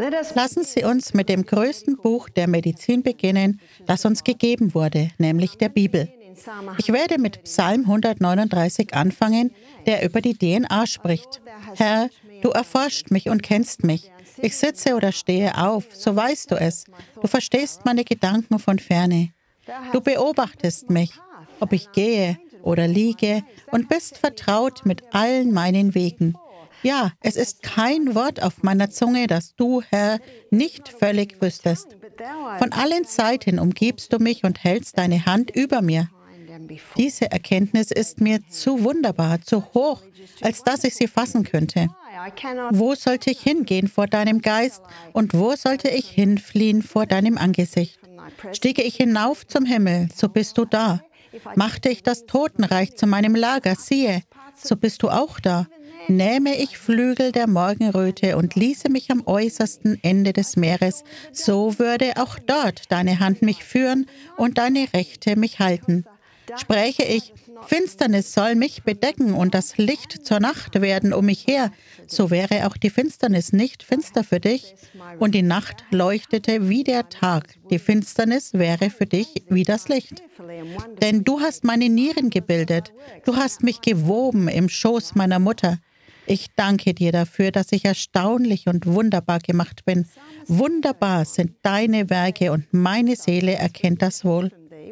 Lassen Sie uns mit dem größten Buch der Medizin beginnen, das uns gegeben wurde, nämlich der Bibel. Ich werde mit Psalm 139 anfangen, der über die DNA spricht. Herr, du erforscht mich und kennst mich. Ich sitze oder stehe auf, so weißt du es. Du verstehst meine Gedanken von ferne. Du beobachtest mich, ob ich gehe oder liege, und bist vertraut mit allen meinen Wegen. Ja, es ist kein Wort auf meiner Zunge, das du, Herr, nicht völlig wüsstest. Von allen Seiten umgibst du mich und hältst deine Hand über mir. Diese Erkenntnis ist mir zu wunderbar, zu hoch, als dass ich sie fassen könnte. Wo sollte ich hingehen vor deinem Geist und wo sollte ich hinfliehen vor deinem Angesicht? Stiege ich hinauf zum Himmel, so bist du da. Machte ich das Totenreich zu meinem Lager, siehe, so bist du auch da. Nähme ich Flügel der Morgenröte und ließe mich am äußersten Ende des Meeres, so würde auch dort deine Hand mich führen und deine Rechte mich halten. Spräche ich, Finsternis soll mich bedecken und das Licht zur Nacht werden um mich her, so wäre auch die Finsternis nicht finster für dich und die Nacht leuchtete wie der Tag. Die Finsternis wäre für dich wie das Licht. Denn du hast meine Nieren gebildet, du hast mich gewoben im Schoß meiner Mutter. Ich danke dir dafür, dass ich erstaunlich und wunderbar gemacht bin. Wunderbar sind deine Werke und meine Seele erkennt das wohl.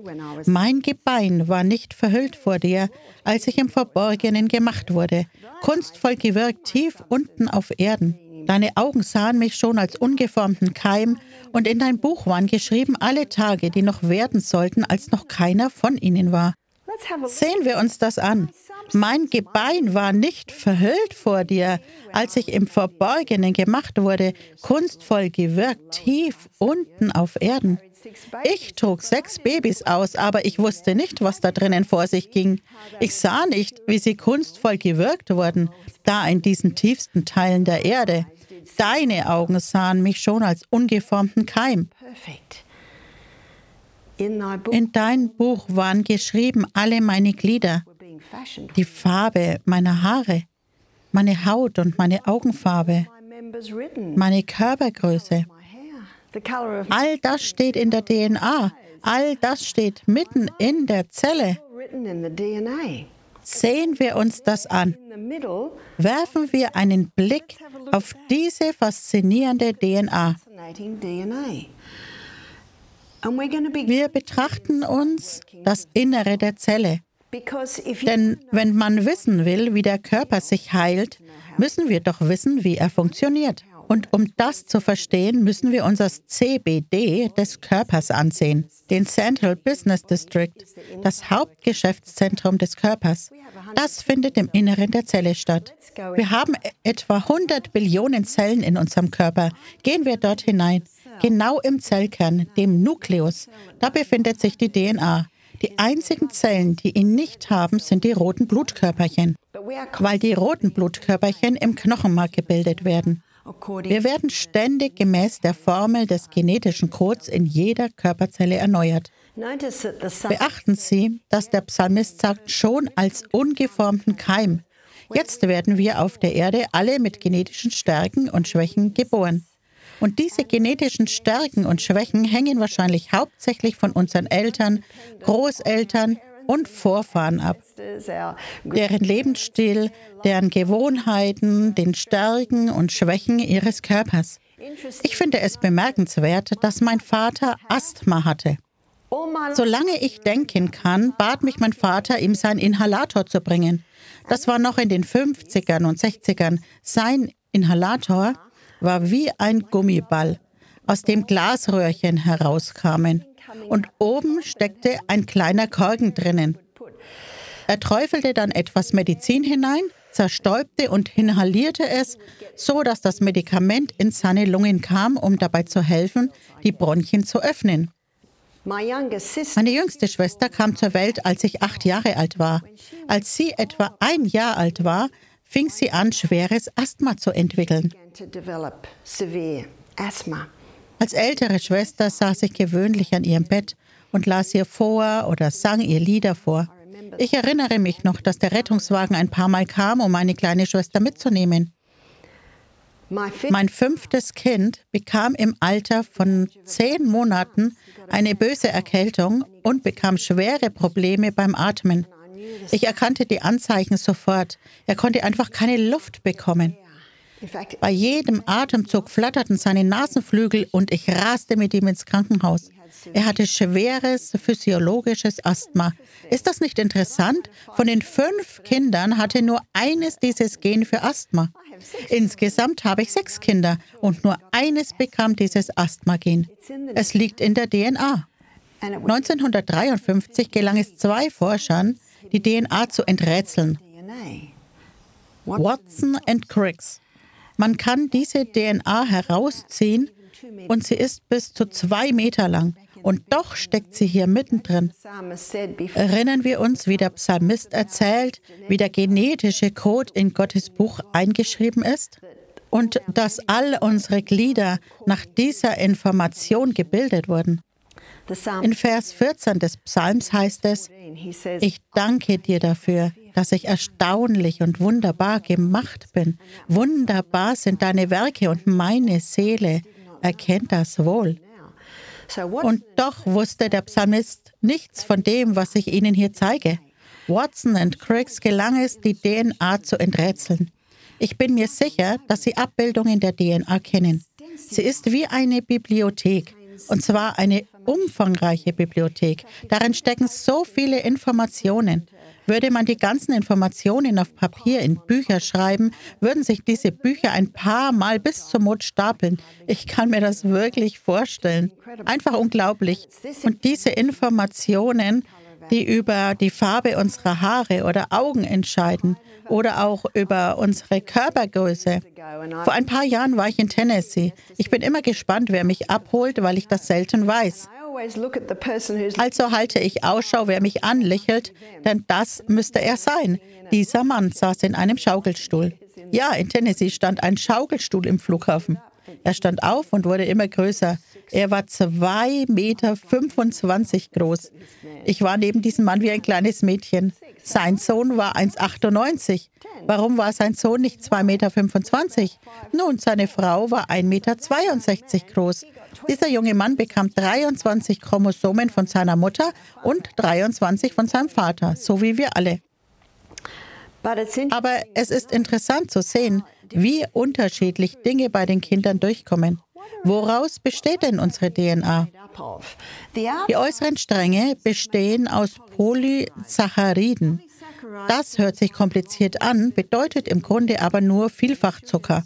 Mein Gebein war nicht verhüllt vor dir, als ich im Verborgenen gemacht wurde, kunstvoll gewirkt tief unten auf Erden. Deine Augen sahen mich schon als ungeformten Keim, und in dein Buch waren geschrieben alle Tage, die noch werden sollten, als noch keiner von ihnen war. Sehen wir uns das an. Mein Gebein war nicht verhüllt vor dir, als ich im Verborgenen gemacht wurde, kunstvoll gewirkt tief unten auf Erden. Ich trug 6 Babys aus, aber ich wusste nicht, was da drinnen vor sich ging. Ich sah nicht, wie sie kunstvoll gewirkt wurden, da in diesen tiefsten Teilen der Erde. Deine Augen sahen mich schon als ungeformten Keim. In dein Buch waren geschrieben alle meine Glieder, die Farbe meiner Haare, meine Haut und meine Augenfarbe, meine Körpergröße. All das steht in der DNA. All das steht mitten in der Zelle. Sehen wir uns das an. Werfen wir einen Blick auf diese faszinierende DNA. Wir betrachten uns das Innere der Zelle. Denn wenn man wissen will, wie der Körper sich heilt, müssen wir doch wissen, wie er funktioniert. Und um das zu verstehen, müssen wir uns das CBD des Körpers ansehen, den Central Business District, das Hauptgeschäftszentrum des Körpers. Das findet im Inneren der Zelle statt. Wir haben etwa 100 Billionen Zellen in unserem Körper. Gehen wir dort hinein, genau im Zellkern, dem Nukleus. Da befindet sich die DNA. Die einzigen Zellen, die ihn nicht haben, sind die roten Blutkörperchen, weil die roten Blutkörperchen im Knochenmark gebildet werden. Wir werden ständig gemäß der Formel des genetischen Codes in jeder Körperzelle erneuert. Beachten Sie, dass der Psalmist sagt, schon als ungeformten Keim. Jetzt werden wir auf der Erde alle mit genetischen Stärken und Schwächen geboren. Und diese genetischen Stärken und Schwächen hängen wahrscheinlich hauptsächlich von unseren Eltern, Großeltern und Vorfahren ab. Deren Lebensstil, deren Gewohnheiten, den Stärken und Schwächen ihres Körpers. Ich finde es bemerkenswert, dass mein Vater Asthma hatte. Solange ich denken kann, bat mich mein Vater, ihm seinen Inhalator zu bringen. Das war noch in den 50ern und 60ern. Sein Inhalator war wie ein Gummiball, aus dem Glasröhrchen herauskamen. Und oben steckte ein kleiner Korken drinnen. Er träufelte dann etwas Medizin hinein, zerstäubte und inhalierte es, so dass das Medikament in seine Lungen kam, um dabei zu helfen, die Bronchien zu öffnen. Meine jüngste Schwester kam zur Welt, als ich 8 Jahre alt war. Als sie etwa 1 Jahr alt war, fing sie an, schweres Asthma zu entwickeln. Als ältere Schwester saß ich gewöhnlich an ihrem Bett und las ihr vor oder sang ihr Lieder vor. Ich erinnere mich noch, dass der Rettungswagen ein paar Mal kam, um meine kleine Schwester mitzunehmen. Mein 5. Kind bekam im Alter von 10 Monaten eine böse Erkältung und bekam schwere Probleme beim Atmen. Ich erkannte die Anzeichen sofort. Er konnte einfach keine Luft bekommen. Bei jedem Atemzug flatterten seine Nasenflügel und ich raste mit ihm ins Krankenhaus. Er hatte schweres physiologisches Asthma. Ist das nicht interessant? Von den 5 Kindern hatte nur eines dieses Gen für Asthma. Insgesamt habe ich 6 Kinder und nur eines bekam dieses Asthma-Gen. Es liegt in der DNA. 1953 gelang es 2 Forschern, die DNA zu enträtseln. Watson und Crick. Man kann diese DNA herausziehen und sie ist bis zu 2 Meter lang. Und doch steckt sie hier mittendrin. Erinnern wir uns, wie der Psalmist erzählt, wie der genetische Code in Gottes Buch eingeschrieben ist? Und dass all unsere Glieder nach dieser Information gebildet wurden. In Vers 14 des Psalms heißt es, ich danke dir dafür, dass ich erstaunlich und wunderbar gemacht bin. Wunderbar sind deine Werke und meine Seele erkennt das wohl. Und doch wusste der Psalmist nichts von dem, was ich Ihnen hier zeige. Watson und Crick gelang es, die DNA zu enträtseln. Ich bin mir sicher, dass Sie Abbildungen der DNA kennen. Sie ist wie eine Bibliothek, und zwar eine umfangreiche Bibliothek. Darin stecken so viele Informationen. Würde man die ganzen Informationen auf Papier in Bücher schreiben, würden sich diese Bücher ein paar Mal bis zum Mond stapeln. Ich kann mir das wirklich vorstellen. Einfach unglaublich. Und diese Informationen, die über die Farbe unserer Haare oder Augen entscheiden oder auch über unsere Körpergröße. Vor ein paar Jahren war ich in Tennessee. Ich bin immer gespannt, wer mich abholt, weil ich das selten weiß. Also halte ich Ausschau, wer mich anlächelt, denn das müsste er sein. Dieser Mann saß in einem Schaukelstuhl. Ja, in Tennessee stand ein Schaukelstuhl im Flughafen. Er stand auf und wurde immer größer. Er war 2,25 Meter groß. Ich war neben diesem Mann wie ein kleines Mädchen. Sein Sohn war 1,98 Meter. Warum war sein Sohn nicht 2,25 Meter? Nun, seine Frau war 1,62 Meter groß. Dieser junge Mann bekam 23 Chromosomen von seiner Mutter und 23 von seinem Vater, so wie wir alle. Aber es ist interessant zu sehen, wie unterschiedlich Dinge bei den Kindern durchkommen. Woraus besteht denn unsere DNA? Die äußeren Stränge bestehen aus Polysacchariden. Das hört sich kompliziert an, bedeutet im Grunde aber nur Vielfachzucker.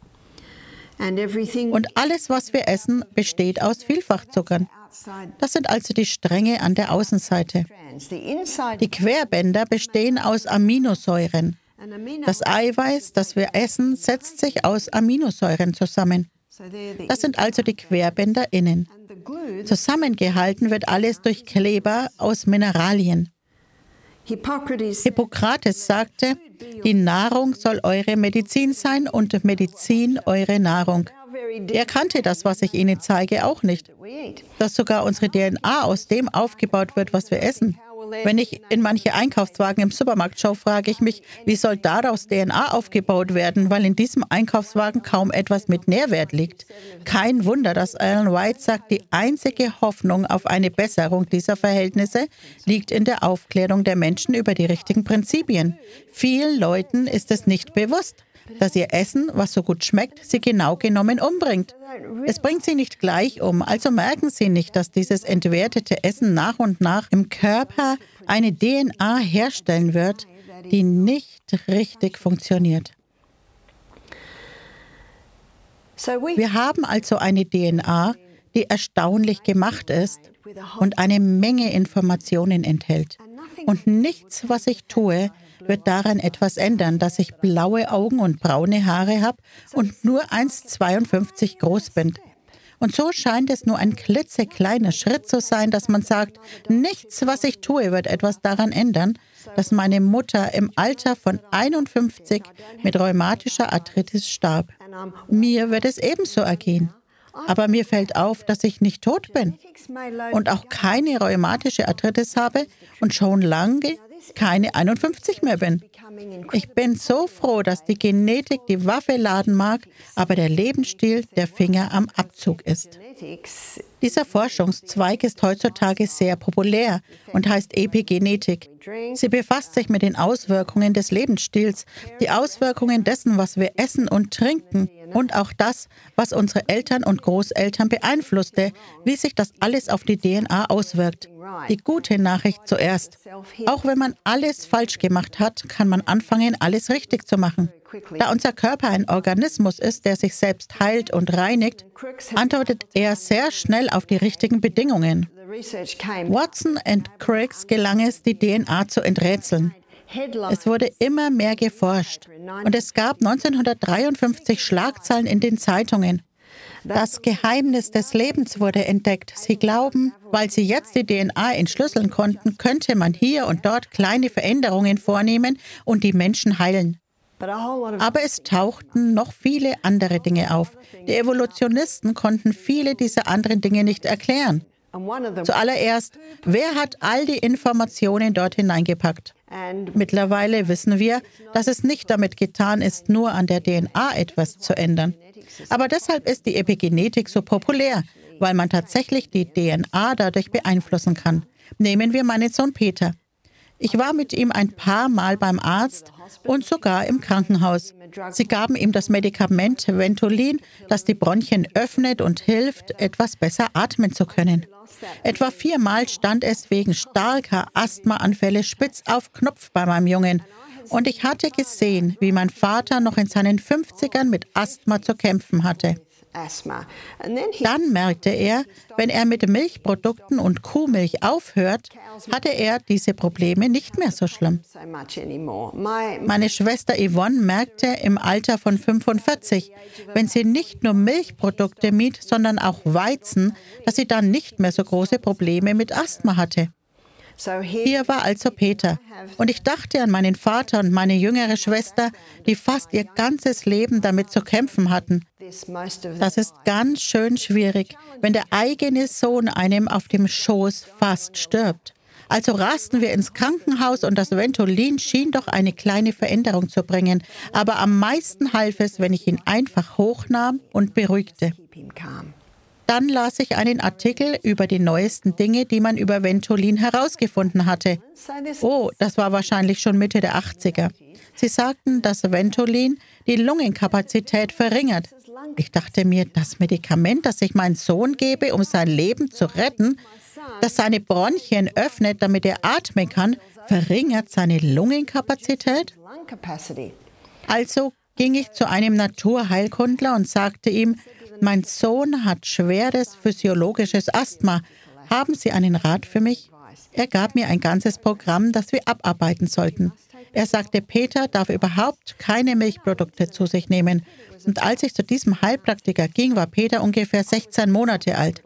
Und alles, was wir essen, besteht aus Vielfachzuckern. Das sind also die Stränge an der Außenseite. Die Querbänder bestehen aus Aminosäuren. Das Eiweiß, das wir essen, setzt sich aus Aminosäuren zusammen. Das sind also die Querbänder innen. Zusammengehalten wird alles durch Kleber aus Mineralien. Hippokrates sagte, die Nahrung soll eure Medizin sein und Medizin eure Nahrung. Er kannte das, was ich Ihnen zeige, auch nicht. Dass sogar unsere DNA aus dem aufgebaut wird, was wir essen. Wenn ich in manche Einkaufswagen im Supermarkt schaue, frage ich mich, wie soll daraus DNA aufgebaut werden, weil in diesem Einkaufswagen kaum etwas mit Nährwert liegt. Kein Wunder, dass Ellen White sagt, die einzige Hoffnung auf eine Besserung dieser Verhältnisse liegt in der Aufklärung der Menschen über die richtigen Prinzipien. Vielen Leuten ist es nicht bewusst, dass ihr Essen, was so gut schmeckt, sie genau genommen umbringt. Es bringt sie nicht gleich um, also merken sie nicht, dass dieses entwertete Essen nach und nach im Körper eine DNA herstellen wird, die nicht richtig funktioniert. Wir haben also eine DNA, die erstaunlich gemacht ist und eine Menge Informationen enthält. Und nichts, was ich tue, wird daran etwas ändern, dass ich blaue Augen und braune Haare habe und nur 1,52 groß bin. Und so scheint es nur ein klitzekleiner Schritt zu sein, dass man sagt, nichts, was ich tue, wird etwas daran ändern, dass meine Mutter im Alter von 51 mit rheumatischer Arthritis starb. Mir wird es ebenso ergehen. Aber mir fällt auf, dass ich nicht tot bin und auch keine rheumatische Arthritis habe und schon lange keine 51 mehr bin. Ich bin so froh, dass die Genetik die Waffe laden mag, aber der Lebensstil der Finger am Abzug ist. Dieser Forschungszweig ist heutzutage sehr populär und heißt Epigenetik. Sie befasst sich mit den Auswirkungen des Lebensstils, die Auswirkungen dessen, was wir essen und trinken und auch das, was unsere Eltern und Großeltern beeinflusste, wie sich das alles auf die DNA auswirkt. Die gute Nachricht zuerst. Auch wenn man alles falsch gemacht hat, kann man anfangen, alles richtig zu machen. Da unser Körper ein Organismus ist, der sich selbst heilt und reinigt, antwortet er sehr schnell auf die richtigen Bedingungen. Watson und Crick gelang es, die DNA zu enträtseln. Es wurde immer mehr geforscht und es gab 1953 Schlagzeilen in den Zeitungen. Das Geheimnis des Lebens wurde entdeckt. Sie glauben, weil sie jetzt die DNA entschlüsseln konnten, könnte man hier und dort kleine Veränderungen vornehmen und die Menschen heilen. Aber es tauchten noch viele andere Dinge auf. Die Evolutionisten konnten viele dieser anderen Dinge nicht erklären. Zuallererst, wer hat all die Informationen dort hineingepackt? Mittlerweile wissen wir, dass es nicht damit getan ist, nur an der DNA etwas zu ändern. Aber deshalb ist die Epigenetik so populär, weil man tatsächlich die DNA dadurch beeinflussen kann. Nehmen wir meinen Sohn Peter. Ich war mit ihm ein paar Mal beim Arzt und sogar im Krankenhaus. Sie gaben ihm das Medikament Ventolin, das die Bronchien öffnet und hilft, etwas besser atmen zu können. Etwa 4 Mal stand es wegen starker Asthmaanfälle spitz auf Knopf bei meinem Jungen. Und ich hatte gesehen, wie mein Vater noch in seinen 50ern mit Asthma zu kämpfen hatte. Dann merkte er, wenn er mit Milchprodukten und Kuhmilch aufhört, hatte er diese Probleme nicht mehr so schlimm. Meine Schwester Yvonne merkte im Alter von 45, wenn sie nicht nur Milchprodukte mied, sondern auch Weizen, dass sie dann nicht mehr so große Probleme mit Asthma hatte. Hier war also Peter. Und ich dachte an meinen Vater und meine jüngere Schwester, die fast ihr ganzes Leben damit zu kämpfen hatten. Das ist ganz schön schwierig, wenn der eigene Sohn einem auf dem Schoß fast stirbt. Also rasten wir ins Krankenhaus und das Ventolin schien doch eine kleine Veränderung zu bringen. Aber am meisten half es, wenn ich ihn einfach hochnahm und beruhigte. Dann las ich einen Artikel über die neuesten Dinge, die man über Ventolin herausgefunden hatte. Oh, das war wahrscheinlich schon Mitte der 80er. Sie sagten, dass Ventolin die Lungenkapazität verringert. Ich dachte mir, das Medikament, das ich meinem Sohn gebe, um sein Leben zu retten, das seine Bronchien öffnet, damit er atmen kann, verringert seine Lungenkapazität? Also ging ich zu einem Naturheilkundler und sagte ihm, mein Sohn hat schweres physiologisches Asthma. Haben Sie einen Rat für mich? Er gab mir ein ganzes Programm, das wir abarbeiten sollten. Er sagte, Peter darf überhaupt keine Milchprodukte zu sich nehmen. Und als ich zu diesem Heilpraktiker ging, war Peter ungefähr 16 Monate alt.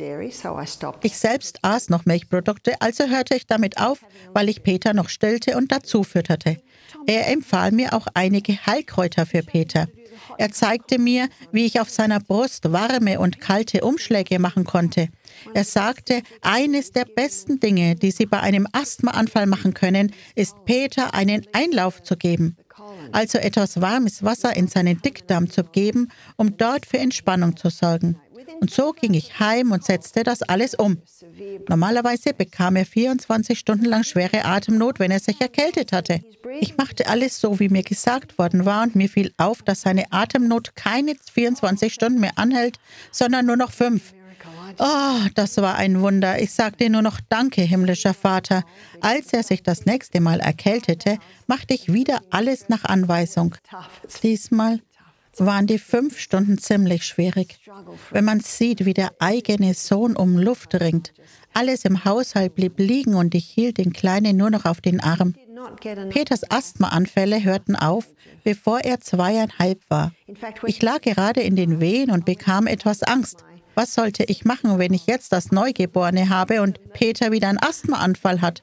Ich selbst aß noch Milchprodukte, also hörte ich damit auf, weil ich Peter noch stillte und dazu fütterte. Er empfahl mir auch einige Heilkräuter für Peter. Er zeigte mir, wie ich auf seiner Brust warme und kalte Umschläge machen konnte. Er sagte, eines der besten Dinge, die Sie bei einem Asthmaanfall machen können, ist Peter einen Einlauf zu geben. Also etwas warmes Wasser in seinen Dickdarm zu geben, um dort für Entspannung zu sorgen. Und so ging ich heim und setzte das alles um. Normalerweise bekam er 24 Stunden lang schwere Atemnot, wenn er sich erkältet hatte. Ich machte alles so, wie mir gesagt worden war, und mir fiel auf, dass seine Atemnot keine 24 Stunden mehr anhält, sondern nur noch 5. Oh, das war ein Wunder. Ich sagte nur noch Danke, himmlischer Vater. Als er sich das nächste Mal erkältete, machte ich wieder alles nach Anweisung. Diesmal waren die 5 Stunden ziemlich schwierig. Wenn man sieht, wie der eigene Sohn um Luft ringt. Alles im Haushalt blieb liegen und ich hielt den Kleinen nur noch auf den Arm. Peters Asthmaanfälle hörten auf, bevor er 2,5 war. Ich lag gerade in den Wehen und bekam etwas Angst. Was sollte ich machen, wenn ich jetzt das Neugeborene habe und Peter wieder einen Asthmaanfall hat?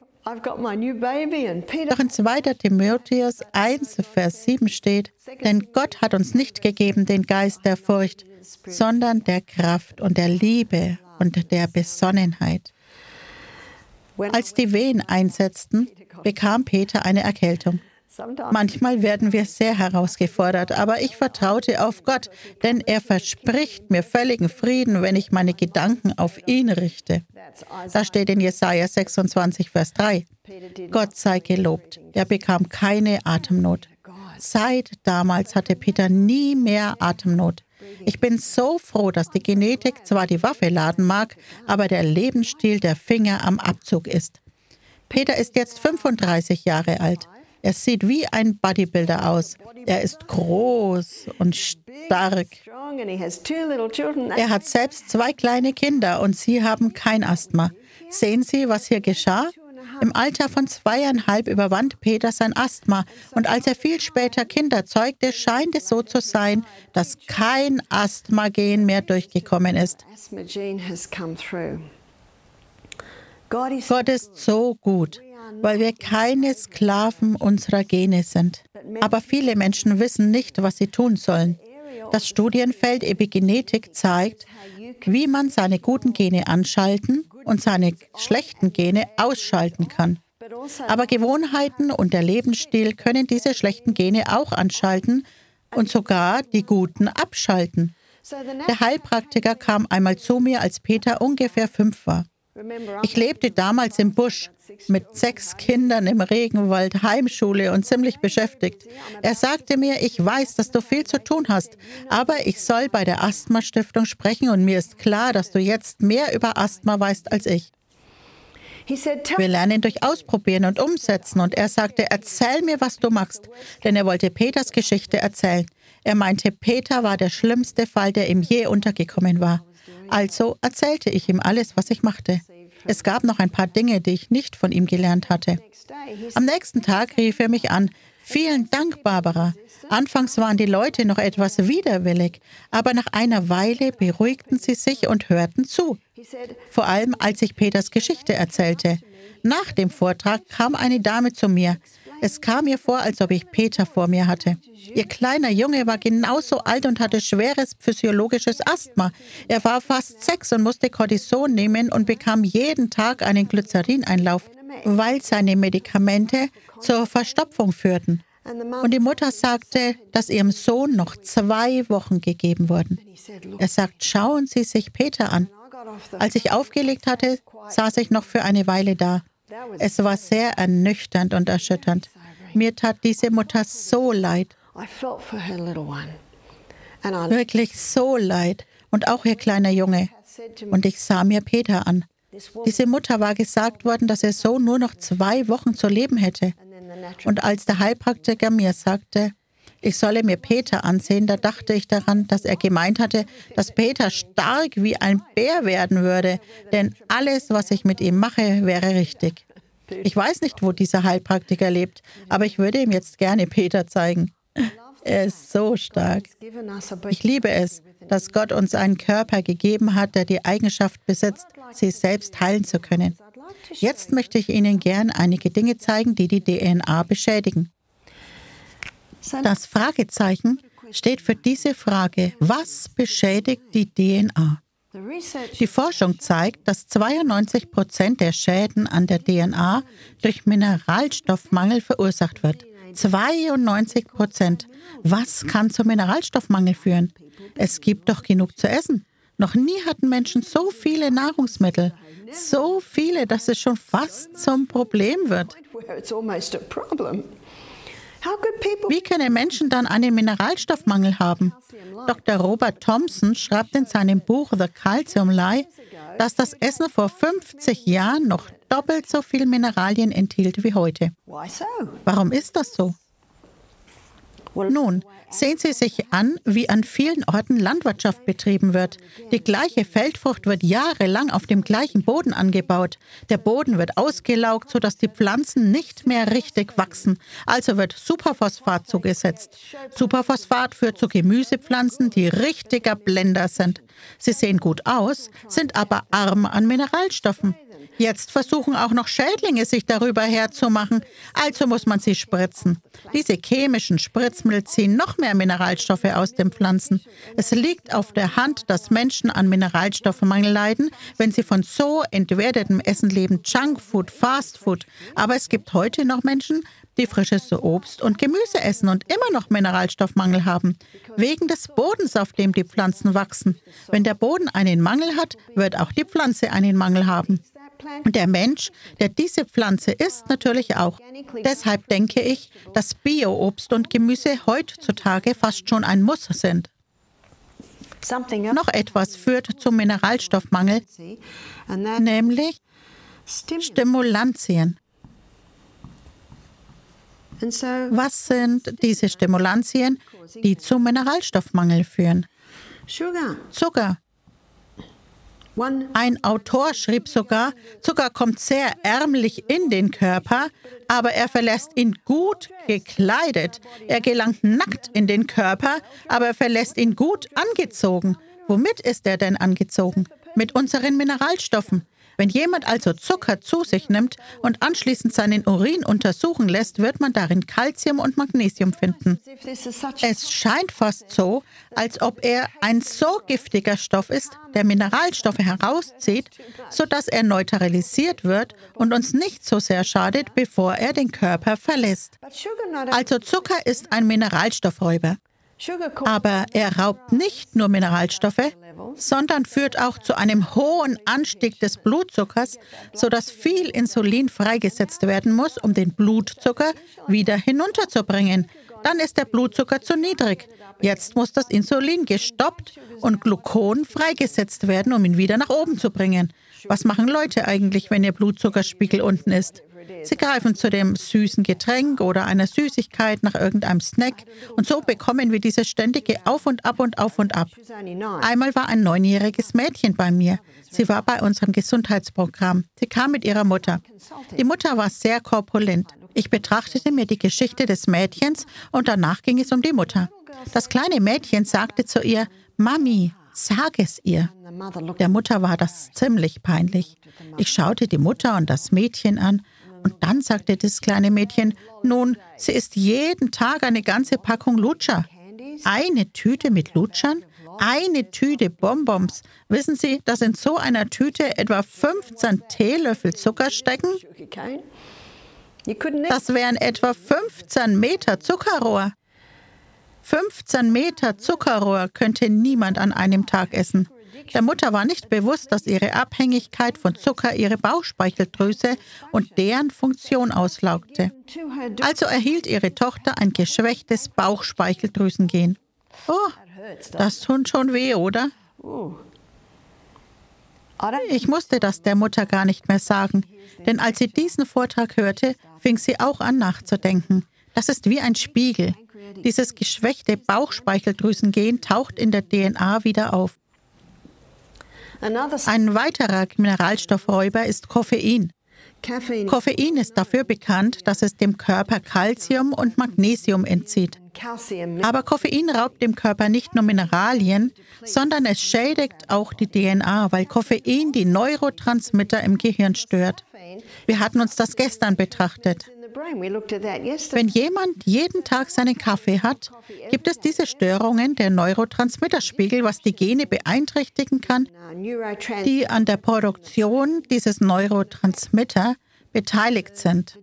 Doch in 2. Timotheus 1, Vers 7 steht, denn Gott hat uns nicht gegeben den Geist der Furcht, sondern der Kraft und der Liebe und der Besonnenheit. Als die Wehen einsetzten, bekam Peter eine Erkältung. Manchmal werden wir sehr herausgefordert, aber ich vertraute auf Gott, denn er verspricht mir völligen Frieden, wenn ich meine Gedanken auf ihn richte. Das steht in Jesaja 26, Vers 3. Gott sei gelobt, er bekam keine Atemnot. Seit damals hatte Peter nie mehr Atemnot. Ich bin so froh, dass die Genetik zwar die Waffe laden mag, aber der Lebensstil der Finger am Abzug ist. Peter ist jetzt 35 Jahre alt. Er sieht wie ein Bodybuilder aus. Er ist groß und stark. Er hat selbst 2 kleine Kinder und sie haben kein Asthma. Sehen Sie, was hier geschah? Im Alter von 2,5 überwand Peter sein Asthma und als er viel später Kinder zeugte, scheint es so zu sein, dass kein Asthma-Gen mehr durchgekommen ist. Gott ist so gut, weil wir keine Sklaven unserer Gene sind. Aber viele Menschen wissen nicht, was sie tun sollen. Das Studienfeld Epigenetik zeigt, wie man seine guten Gene anschalten und seine schlechten Gene ausschalten kann. Aber Gewohnheiten und der Lebensstil können diese schlechten Gene auch anschalten und sogar die guten abschalten. Der Heilpraktiker kam einmal zu mir, als Peter ungefähr 5 war. Ich lebte damals im Busch mit 6 Kindern im Regenwald, Heimschule und ziemlich beschäftigt. Er sagte mir, ich weiß, dass du viel zu tun hast, aber ich soll bei der Asthma-Stiftung sprechen und mir ist klar, dass du jetzt mehr über Asthma weißt als ich. Wir lernen durch Ausprobieren und Umsetzen und er sagte, erzähl mir, was du machst, denn er wollte Peters Geschichte erzählen. Er meinte, Peter war der schlimmste Fall, der ihm je untergekommen war. Also erzählte ich ihm alles, was ich machte. Es gab noch ein paar Dinge, die ich nicht von ihm gelernt hatte. Am nächsten Tag rief er mich an. Vielen Dank, Barbara. Anfangs waren die Leute noch etwas widerwillig, aber nach einer Weile beruhigten sie sich und hörten zu. Vor allem, als ich Peters Geschichte erzählte. Nach dem Vortrag kam eine Dame zu mir. Es kam mir vor, als ob ich Peter vor mir hatte. Ihr kleiner Junge war genauso alt und hatte schweres physiologisches Asthma. Er war fast 6 und musste Cortison nehmen und bekam jeden Tag einen Glycerin-Einlauf, weil seine Medikamente zur Verstopfung führten. Und die Mutter sagte, dass ihrem Sohn noch 2 Wochen gegeben wurden. Er sagt, schauen Sie sich Peter an. Als ich aufgelegt hatte, saß ich noch für eine Weile da. Es war sehr ernüchternd und erschütternd. Mir tat diese Mutter so leid. Wirklich so leid. Und auch ihr kleiner Junge. Und ich sah mir Peter an. Diese Mutter war gesagt worden, dass ihr Sohn nur noch 2 Wochen zu leben hätte. Und als der Heilpraktiker mir sagte, ich solle mir Peter ansehen, da dachte ich daran, dass er gemeint hatte, dass Peter stark wie ein Bär werden würde, denn alles, was ich mit ihm mache, wäre richtig. Ich weiß nicht, wo dieser Heilpraktiker lebt, aber ich würde ihm jetzt gerne Peter zeigen. Er ist so stark. Ich liebe es, dass Gott uns einen Körper gegeben hat, der die Eigenschaft besitzt, sich selbst heilen zu können. Jetzt möchte ich Ihnen gern einige Dinge zeigen, die die DNA beschädigen. Das Fragezeichen steht für diese Frage, was beschädigt die DNA? Die Forschung zeigt, dass 92% der Schäden an der DNA durch Mineralstoffmangel verursacht wird. 92%. Was kann zum Mineralstoffmangel führen? Es gibt doch genug zu essen. Noch nie hatten Menschen so viele Nahrungsmittel. So viele, dass es schon fast zum Problem wird. Wie können Menschen dann einen Mineralstoffmangel haben? Dr. Robert Thompson schreibt in seinem Buch The Calcium Lie, dass das Essen vor 50 Jahren noch doppelt so viel Mineralien enthielt wie heute. Warum ist das so? Nun, sehen Sie sich an, wie an vielen Orten Landwirtschaft betrieben wird. Die gleiche Feldfrucht wird jahrelang auf dem gleichen Boden angebaut. Der Boden wird ausgelaugt, sodass die Pflanzen nicht mehr richtig wachsen. Also wird Superphosphat zugesetzt. Superphosphat führt zu Gemüsepflanzen, die richtiger Blender sind. Sie sehen gut aus, sind aber arm an Mineralstoffen. Jetzt versuchen auch noch Schädlinge, sich darüber herzumachen. Also muss man sie spritzen. Diese chemischen Spritzmittel ziehen noch mehr Mineralstoffe aus den Pflanzen. Es liegt auf der Hand, dass Menschen an Mineralstoffmangel leiden, wenn sie von so entwertetem Essen leben, Junkfood, Fastfood. Aber es gibt heute noch Menschen, die frisches Obst und Gemüse essen und immer noch Mineralstoffmangel haben, wegen des Bodens, auf dem die Pflanzen wachsen. Wenn der Boden einen Mangel hat, wird auch die Pflanze einen Mangel haben. Und der Mensch, der diese Pflanze isst, natürlich auch. Deshalb denke ich, dass Bio-Obst und Gemüse heutzutage fast schon ein Muss sind. Noch etwas führt zum Mineralstoffmangel, nämlich Stimulantien. Was sind diese Stimulantien, die zum Mineralstoffmangel führen? Zucker. Ein Autor schrieb sogar, Zucker kommt sehr ärmlich in den Körper, aber er verlässt ihn gut gekleidet. Er gelangt nackt in den Körper, aber er verlässt ihn gut angezogen. Womit ist er denn angezogen? Mit unseren Mineralstoffen. Wenn jemand also Zucker zu sich nimmt und anschließend seinen Urin untersuchen lässt, wird man darin Calcium und Magnesium finden. Es scheint fast so, als ob er ein so giftiger Stoff ist, der Mineralstoffe herauszieht, sodass er neutralisiert wird und uns nicht so sehr schadet, bevor er den Körper verlässt. Also Zucker ist ein Mineralstoffräuber. Aber er raubt nicht nur Mineralstoffe, sondern führt auch zu einem hohen Anstieg des Blutzuckers, sodass viel Insulin freigesetzt werden muss, um den Blutzucker wieder hinunterzubringen. Dann ist der Blutzucker zu niedrig. Jetzt muss das Insulin gestoppt und Glucon freigesetzt werden, um ihn wieder nach oben zu bringen. Was machen Leute eigentlich, wenn ihr Blutzuckerspiegel unten ist? Sie greifen zu dem süßen Getränk oder einer Süßigkeit nach irgendeinem Snack und so bekommen wir dieses ständige Auf und Ab und Auf und Ab. Einmal war ein 9-jähriges Mädchen bei mir. Sie war bei unserem Gesundheitsprogramm. Sie kam mit ihrer Mutter. Die Mutter war sehr korpulent. Ich betrachtete mir die Geschichte des Mädchens und danach ging es um die Mutter. Das kleine Mädchen sagte zu ihr, Mami, sag es ihr. Der Mutter war das ziemlich peinlich. Ich schaute die Mutter und das Mädchen an. Und dann sagte das kleine Mädchen, nun, sie isst jeden Tag eine ganze Packung Lutscher. Eine Tüte mit Lutschern? Eine Tüte Bonbons. Wissen Sie, dass in so einer Tüte etwa 15 Teelöffel Zucker stecken? Das wären etwa 15 Meter Zuckerrohr. 15 Meter Zuckerrohr könnte niemand an einem Tag essen. Der Mutter war nicht bewusst, dass ihre Abhängigkeit von Zucker ihre Bauchspeicheldrüse und deren Funktion auslaugte. Also erhielt ihre Tochter ein geschwächtes Bauchspeicheldrüsengen. Oh, das tut schon weh, oder? Ich musste das der Mutter gar nicht mehr sagen, denn als sie diesen Vortrag hörte, fing sie auch an nachzudenken. Das ist wie ein Spiegel. Dieses geschwächte Bauchspeicheldrüsengen taucht in der DNA wieder auf. Ein weiterer Mineralstoffräuber ist Koffein. Koffein ist dafür bekannt, dass es dem Körper Calcium und Magnesium entzieht. Aber Koffein raubt dem Körper nicht nur Mineralien, sondern es schädigt auch die DNA, weil Koffein die Neurotransmitter im Gehirn stört. Wir hatten uns das gestern betrachtet. Wenn jemand jeden Tag seinen Kaffee hat, gibt es diese Störungen der Neurotransmitterspiegel, was die Gene beeinträchtigen kann, die an der Produktion dieses Neurotransmitter beteiligt sind.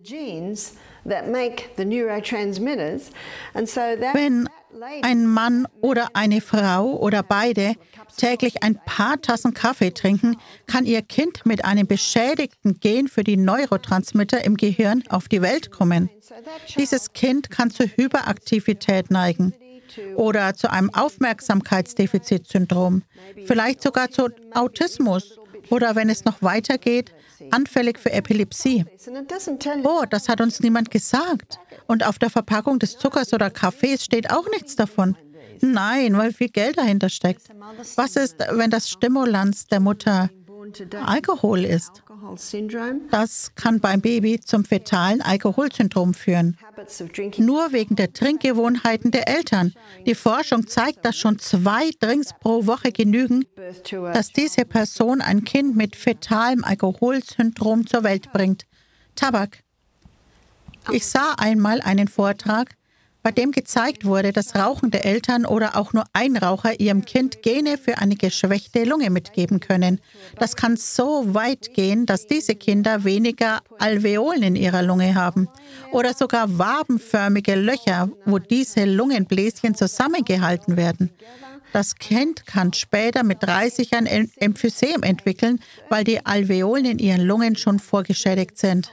Wenn ein Mann oder eine Frau oder beide täglich ein paar Tassen Kaffee trinken, kann ihr Kind mit einem beschädigten Gen für die Neurotransmitter im Gehirn auf die Welt kommen. Dieses Kind kann zu Hyperaktivität neigen oder zu einem Aufmerksamkeitsdefizitsyndrom, vielleicht sogar zu Autismus oder, wenn es noch weitergeht, anfällig für Epilepsie. Oh, das hat uns niemand gesagt. Und auf der Verpackung des Zuckers oder Kaffees steht auch nichts davon. Nein, weil viel Geld dahinter steckt. Was ist, wenn das Stimulans der Mutter Alkohol ist. Das kann beim Baby zum fetalen Alkoholsyndrom führen. Nur wegen der Trinkgewohnheiten der Eltern. Die Forschung zeigt, dass schon 2 Drinks pro Woche genügen, dass diese Person ein Kind mit fetalem Alkoholsyndrom zur Welt bringt. Tabak. Ich sah einmal einen Vortrag, bei dem gezeigt wurde, dass rauchende Eltern oder auch nur ein Raucher ihrem Kind Gene für eine geschwächte Lunge mitgeben können. Das kann so weit gehen, dass diese Kinder weniger Alveolen in ihrer Lunge haben oder sogar wabenförmige Löcher, wo diese Lungenbläschen zusammengehalten werden. Das Kind kann später mit 30 ein Emphysem entwickeln, weil die Alveolen in ihren Lungen schon vorgeschädigt sind.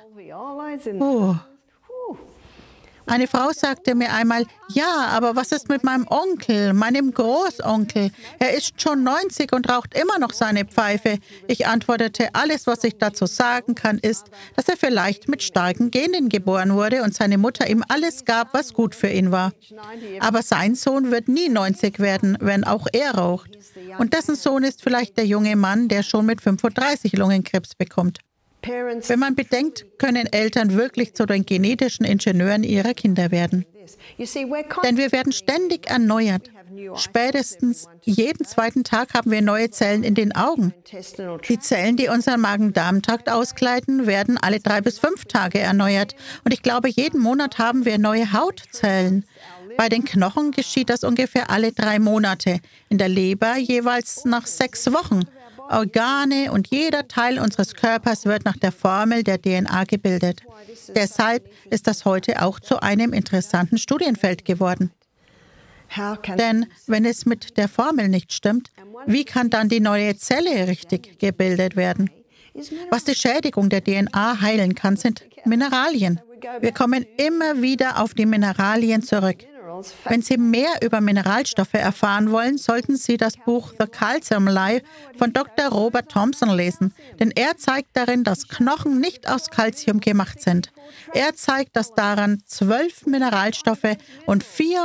Eine Frau sagte mir einmal, ja, aber was ist mit meinem Onkel, meinem Großonkel? Er ist schon 90 und raucht immer noch seine Pfeife. Ich antwortete, alles, was ich dazu sagen kann, ist, dass er vielleicht mit starken Genen geboren wurde und seine Mutter ihm alles gab, was gut für ihn war. Aber sein Sohn wird nie 90 werden, wenn auch er raucht. Und dessen Sohn ist vielleicht der junge Mann, der schon mit 35 Lungenkrebs bekommt. Wenn man bedenkt, können Eltern wirklich zu den genetischen Ingenieuren ihrer Kinder werden. Denn wir werden ständig erneuert. Spätestens jeden 2. Tag haben wir neue Zellen in den Augen. Die Zellen, die unseren Magen-Darm-Trakt auskleiden, werden alle 3 bis 5 Tage erneuert. Und ich glaube, jeden Monat haben wir neue Hautzellen. Bei den Knochen geschieht das ungefähr alle 3 Monate. In der Leber jeweils nach 6 Wochen. Organe und jeder Teil unseres Körpers wird nach der Formel der DNA gebildet. Deshalb ist das heute auch zu einem interessanten Studienfeld geworden. Denn wenn es mit der Formel nicht stimmt, wie kann dann die neue Zelle richtig gebildet werden? Was die Schädigung der DNA heilen kann, sind Mineralien. Wir kommen immer wieder auf die Mineralien zurück. Wenn Sie mehr über Mineralstoffe erfahren wollen, sollten Sie das Buch The Calcium Lie von Dr. Robert Thompson lesen, denn er zeigt darin, dass Knochen nicht aus Calcium gemacht sind. Er zeigt, dass daran 12 Mineralstoffe und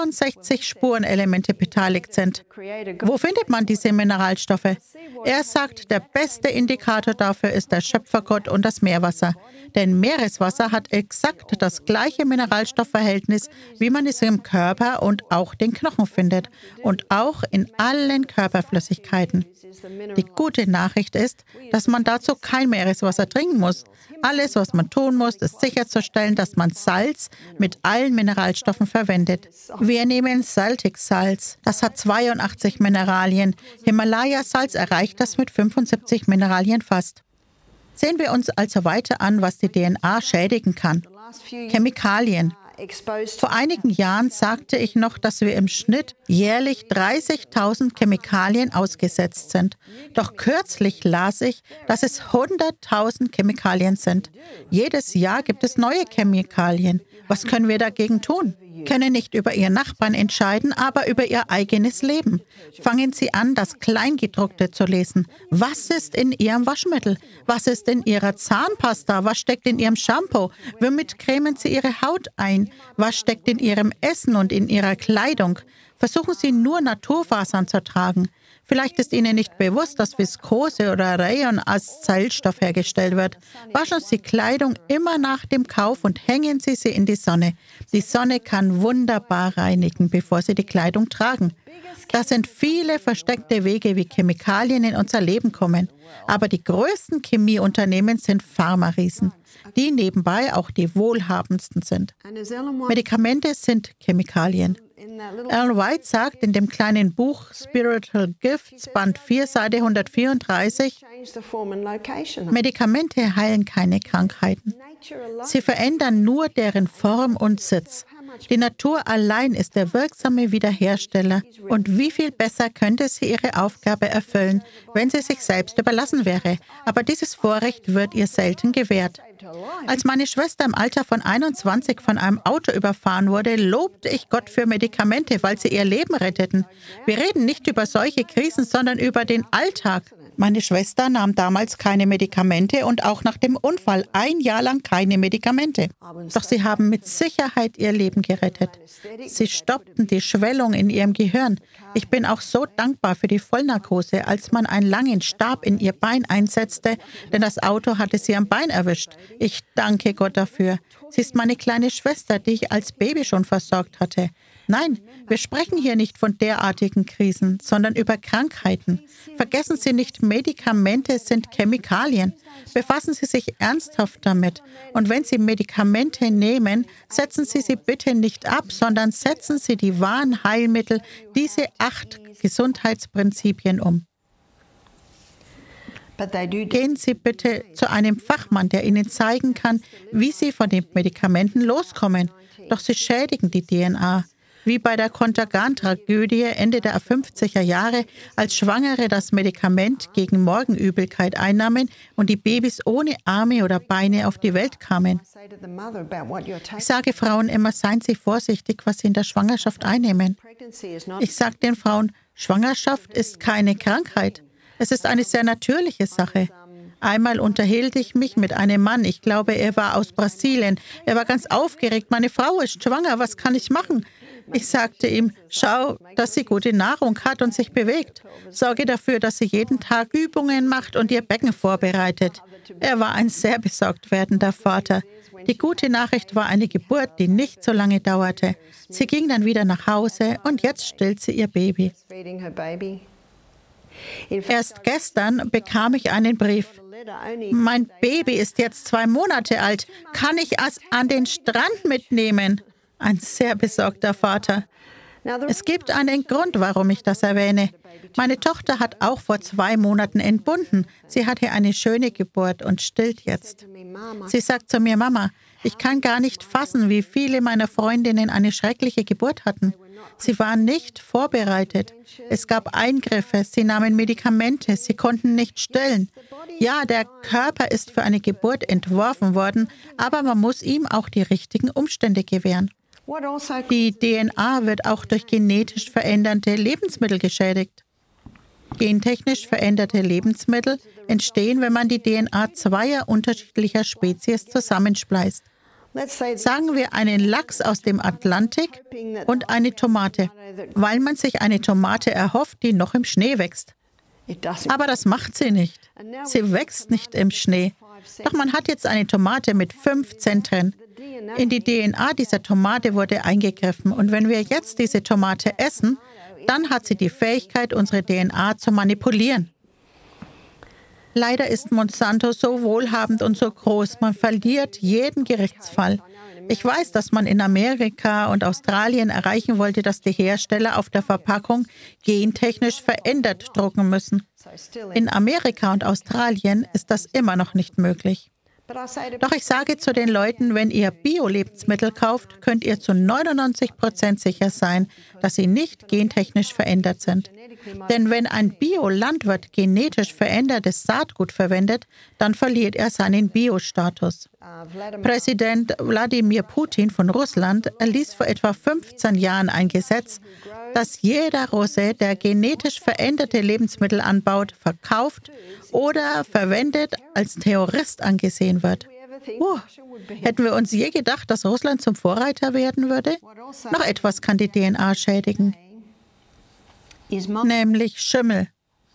64 Spurenelemente beteiligt sind. Wo findet man diese Mineralstoffe? Er sagt, der beste Indikator dafür ist der Schöpfergott und das Meerwasser. Denn Meereswasser hat exakt das gleiche Mineralstoffverhältnis, wie man es im Körper und auch den Knochen findet und auch in allen Körperflüssigkeiten. Die gute Nachricht ist, dass man dazu kein Meereswasser trinken muss. Alles, was man tun muss, ist sicherzustellen, dass man Salz mit allen Mineralstoffen verwendet. Wir nehmen Celtic-Salz. Das hat 82 Mineralien. Himalaya-Salz erreicht das mit 75 Mineralien fast. Sehen wir uns also weiter an, was die DNA schädigen kann. Chemikalien. Vor einigen Jahren sagte ich noch, dass wir im Schnitt jährlich 30.000 Chemikalien ausgesetzt sind. Doch kürzlich las ich, dass es 100.000 Chemikalien sind. Jedes Jahr gibt es neue Chemikalien. Was können wir dagegen tun? Können nicht über Ihren Nachbarn entscheiden, aber über Ihr eigenes Leben. Fangen Sie an, das Kleingedruckte zu lesen. Was ist in Ihrem Waschmittel? Was ist in Ihrer Zahnpasta? Was steckt in Ihrem Shampoo? Womit cremen Sie Ihre Haut ein? Was steckt in Ihrem Essen und in Ihrer Kleidung? Versuchen Sie nur Naturfasern zu tragen. Vielleicht ist Ihnen nicht bewusst, dass Viskose oder Rayon als Zellstoff hergestellt wird. Waschen Sie Kleidung immer nach dem Kauf und hängen Sie sie in die Sonne. Die Sonne kann wunderbar reinigen, bevor Sie die Kleidung tragen. Das sind viele versteckte Wege, wie Chemikalien in unser Leben kommen. Aber die größten Chemieunternehmen sind Pharmariesen, die nebenbei auch die wohlhabendsten sind. Medikamente sind Chemikalien. Ellen White sagt in dem kleinen Buch Spiritual Gifts, Band 4, Seite 134, Medikamente heilen keine Krankheiten. Sie verändern nur deren Form und Sitz. Die Natur allein ist der wirksame Wiederhersteller. Und wie viel besser könnte sie ihre Aufgabe erfüllen, wenn sie sich selbst überlassen wäre? Aber dieses Vorrecht wird ihr selten gewährt. Als meine Schwester im Alter von 21 von einem Auto überfahren wurde, lobte ich Gott für Medikamente, weil sie ihr Leben retteten. Wir reden nicht über solche Krisen, sondern über den Alltag. Meine Schwester nahm damals keine Medikamente und auch nach dem Unfall 1 Jahr lang keine Medikamente. Doch sie haben mit Sicherheit ihr Leben gerettet. Sie stoppten die Schwellung in ihrem Gehirn. Ich bin auch so dankbar für die Vollnarkose, als man einen langen Stab in ihr Bein einsetzte, denn das Auto hatte sie am Bein erwischt. Ich danke Gott dafür. Sie ist meine kleine Schwester, die ich als Baby schon versorgt hatte. Nein, wir sprechen hier nicht von derartigen Krisen, sondern über Krankheiten. Vergessen Sie nicht, Medikamente sind Chemikalien. Befassen Sie sich ernsthaft damit. Und wenn Sie Medikamente nehmen, setzen Sie sie bitte nicht ab, sondern setzen Sie die wahren Heilmittel, diese 8 Gesundheitsprinzipien um. Gehen Sie bitte zu einem Fachmann, der Ihnen zeigen kann, wie Sie von den Medikamenten loskommen. Doch sie schädigen die DNA. Wie bei der Contergan-Tragödie Ende der 50er Jahre, als Schwangere das Medikament gegen Morgenübelkeit einnahmen und die Babys ohne Arme oder Beine auf die Welt kamen. Ich sage Frauen immer, seien Sie vorsichtig, was Sie in der Schwangerschaft einnehmen. Ich sage den Frauen, Schwangerschaft ist keine Krankheit. Es ist eine sehr natürliche Sache. Einmal unterhielt ich mich mit einem Mann, ich glaube, er war aus Brasilien. Er war ganz aufgeregt, meine Frau ist schwanger, was kann ich machen? Ich sagte ihm, schau, dass sie gute Nahrung hat und sich bewegt. Sorge dafür, dass sie jeden Tag Übungen macht und ihr Becken vorbereitet. Er war ein sehr besorgt werdender Vater. Die gute Nachricht war eine Geburt, die nicht so lange dauerte. Sie ging dann wieder nach Hause und jetzt stillt sie ihr Baby. Erst gestern bekam ich einen Brief. Mein Baby ist jetzt 2 Monate alt. Kann ich es an den Strand mitnehmen? Ein sehr besorgter Vater. Es gibt einen Grund, warum ich das erwähne. Meine Tochter hat auch vor 2 Monaten entbunden. Sie hatte eine schöne Geburt und stillt jetzt. Sie sagt zu mir, Mama, ich kann gar nicht fassen, wie viele meiner Freundinnen eine schreckliche Geburt hatten. Sie waren nicht vorbereitet. Es gab Eingriffe, sie nahmen Medikamente, sie konnten nicht stillen. Ja, der Körper ist für eine Geburt entworfen worden, aber man muss ihm auch die richtigen Umstände gewähren. Die DNA wird auch durch genetisch veränderte Lebensmittel geschädigt. Gentechnisch veränderte Lebensmittel entstehen, wenn man die DNA 2 unterschiedlicher Spezies zusammenspleißt. Sagen wir einen Lachs aus dem Atlantik und eine Tomate, weil man sich eine Tomate erhofft, die noch im Schnee wächst. Aber das macht sie nicht. Sie wächst nicht im Schnee. Doch man hat jetzt eine Tomate mit 5 Zentren. In die DNA dieser Tomate wurde eingegriffen. Und wenn wir jetzt diese Tomate essen, dann hat sie die Fähigkeit, unsere DNA zu manipulieren. Leider ist Monsanto so wohlhabend und so groß, man verliert jeden Gerichtsfall. Ich weiß, dass man in Amerika und Australien erreichen wollte, dass die Hersteller auf der Verpackung gentechnisch verändert drucken müssen. In Amerika und Australien ist das immer noch nicht möglich. Doch ich sage zu den Leuten, wenn ihr Bio-Lebensmittel kauft, könnt ihr zu 99% sicher sein, dass sie nicht gentechnisch verändert sind. Denn wenn ein Bio-Landwirt genetisch verändertes Saatgut verwendet, dann verliert er seinen Bio-Status. Präsident Wladimir Putin von Russland erließ vor etwa 15 Jahren ein Gesetz, dass jeder Russe, der genetisch veränderte Lebensmittel anbaut, verkauft oder verwendet, als Terrorist angesehen wird. Hätten wir uns je gedacht, dass Russland zum Vorreiter werden würde? Noch etwas kann die DNA schädigen, nämlich Schimmel.